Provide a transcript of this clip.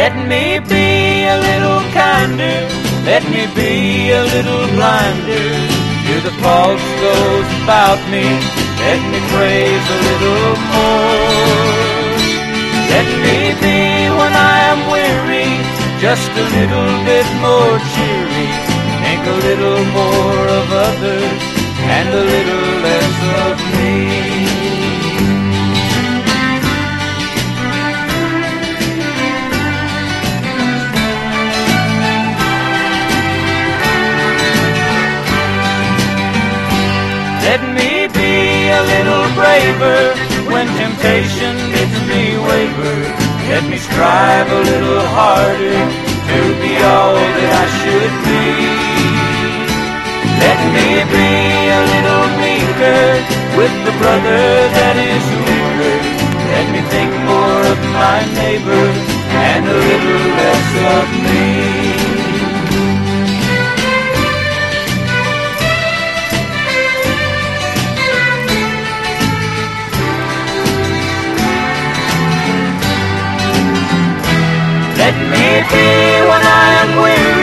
Let me be a little kinder, let me be a little blinder to the false ghosts about me. Let me praise a little more. Let me be when I am weary, just a little bit more cheery. Think a little more of others and a little less of me. Let me be a little braver when temptation bids me waver. Let me strive a little harder to be all that I should be. Let me be a little meeker with the brother that is weaker. Let me think more of my neighbor and a little less of me. Let me be when I am weary,